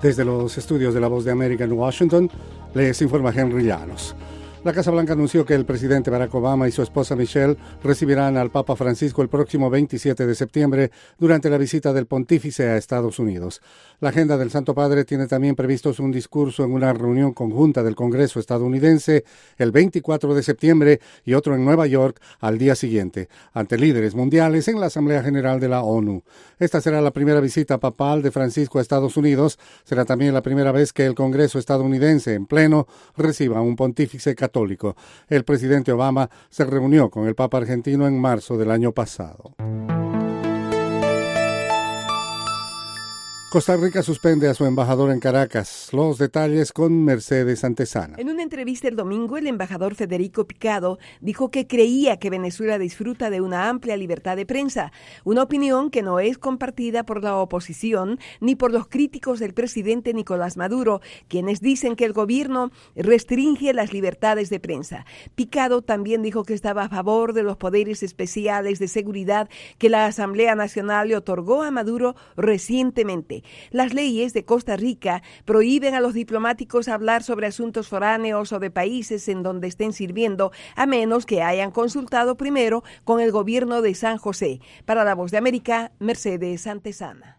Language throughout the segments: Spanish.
Desde los estudios de La Voz de América en Washington, les informa Henry Llanos. La Casa Blanca anunció que el presidente Barack Obama y su esposa Michelle recibirán al Papa Francisco el próximo 27 de septiembre durante la visita del pontífice a Estados Unidos. La agenda del Santo Padre tiene también previstos un discurso en una reunión conjunta del Congreso estadounidense el 24 de septiembre y otro en Nueva York al día siguiente, ante líderes mundiales en la Asamblea General de la ONU. Esta será la primera visita papal de Francisco a Estados Unidos. Será también la primera vez que el Congreso estadounidense en pleno reciba a un pontífice católico. El presidente Obama se reunió con el Papa argentino en marzo del año pasado. Costa Rica suspende a su embajador en Caracas. Los detalles con Mercedes Antesana. En una entrevista el domingo, el embajador Federico Picado dijo que creía que Venezuela disfruta de una amplia libertad de prensa, una opinión que no es compartida por la oposición ni por los críticos del presidente Nicolás Maduro, quienes dicen que el gobierno restringe las libertades de prensa. Picado también dijo que estaba a favor de los poderes especiales de seguridad que la Asamblea Nacional le otorgó a Maduro recientemente. Las leyes de Costa Rica prohíben a los diplomáticos hablar sobre asuntos foráneos o de países en donde estén sirviendo, a menos que hayan consultado primero con el gobierno de San José. Para La Voz de América, Mercedes Antesana.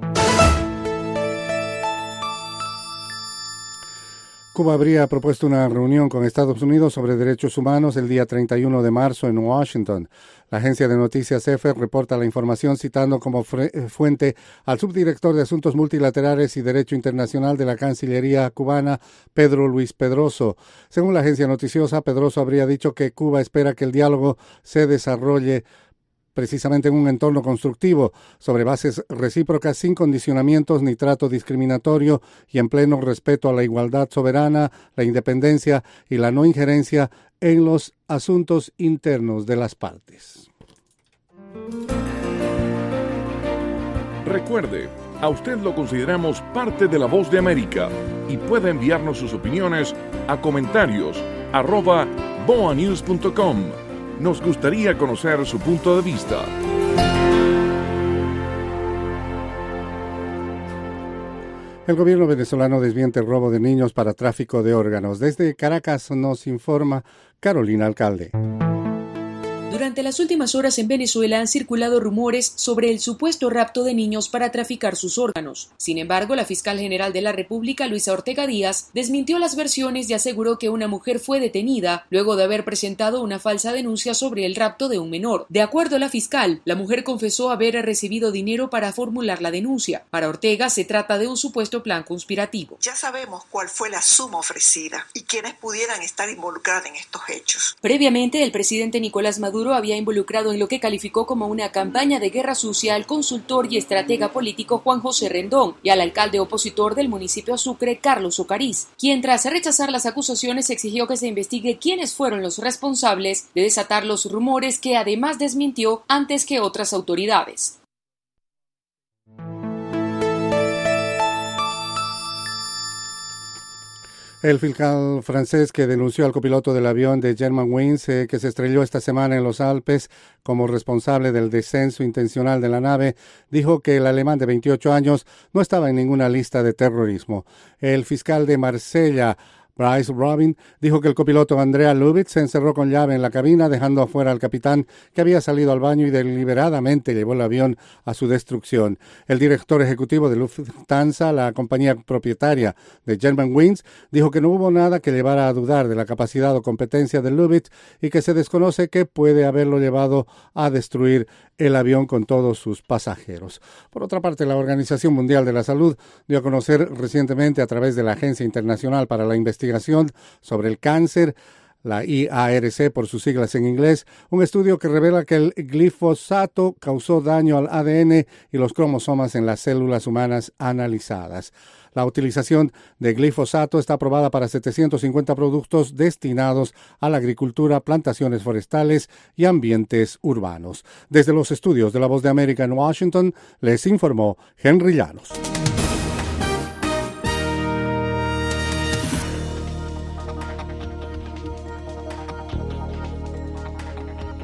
Cuba habría propuesto una reunión con Estados Unidos sobre derechos humanos el día 31 de marzo en Washington. La agencia de noticias EFE reporta la información citando como fuente al subdirector de Asuntos Multilaterales y Derecho Internacional de la Cancillería cubana, Pedro Luis Pedroso. Según la agencia noticiosa, Pedroso habría dicho que Cuba espera que el diálogo se desarrolle precisamente en un entorno constructivo, sobre bases recíprocas, sin condicionamientos ni trato discriminatorio y en pleno respeto a la igualdad soberana, la independencia y la no injerencia en los asuntos internos de las partes. Recuerde, a usted lo consideramos parte de La Voz de América y puede enviarnos sus opiniones a comentarios@boanews.com. Nos gustaría conocer su punto de vista. El gobierno venezolano desmiente el robo de niños para tráfico de órganos. Desde Caracas nos informa Carolina Alcalde. Durante las últimas horas en Venezuela han circulado rumores sobre el supuesto rapto de niños para traficar sus órganos. Sin embargo, la fiscal general de la República, Luisa Ortega Díaz, desmintió las versiones y aseguró que una mujer fue detenida luego de haber presentado una falsa denuncia sobre el rapto de un menor. De acuerdo a la fiscal, la mujer confesó haber recibido dinero para formular la denuncia. Para Ortega, se trata de un supuesto plan conspirativo. Ya sabemos cuál fue la suma ofrecida y quiénes pudieran estar involucrados en estos hechos. Previamente, el presidente Nicolás Maduro había involucrado en lo que calificó como una campaña de guerra sucia al consultor y estratega político Juan José Rendón y al alcalde opositor del municipio Sucre, Carlos Ocariz, quien tras rechazar las acusaciones exigió que se investigue quiénes fueron los responsables de desatar los rumores que además desmintió antes que otras autoridades. El fiscal francés que denunció al copiloto del avión de Germanwings que se estrelló esta semana en los Alpes como responsable del descenso intencional de la nave, dijo que el alemán de 28 años no estaba en ninguna lista de terrorismo. El fiscal de Marsella, Bryce Robin, dijo que el copiloto Andrea Lubitz se encerró con llave en la cabina, dejando afuera al capitán que había salido al baño y deliberadamente llevó el avión a su destrucción. El director ejecutivo de Lufthansa, la compañía propietaria de Germanwings, dijo que no hubo nada que llevara a dudar de la capacidad o competencia de Lubitz y que se desconoce qué puede haberlo llevado a destruir el avión con todos sus pasajeros. Por otra parte, la Organización Mundial de la Salud dio a conocer recientemente a través de la Agencia Internacional para la Investigación sobre el Cáncer, la IARC por sus siglas en inglés, un estudio que revela que el glifosato causó daño al ADN y los cromosomas en las células humanas analizadas. La utilización de glifosato está aprobada para 750 productos destinados a la agricultura, plantaciones forestales y ambientes urbanos. Desde los estudios de La Voz de América en Washington, les informó Henry Llanos.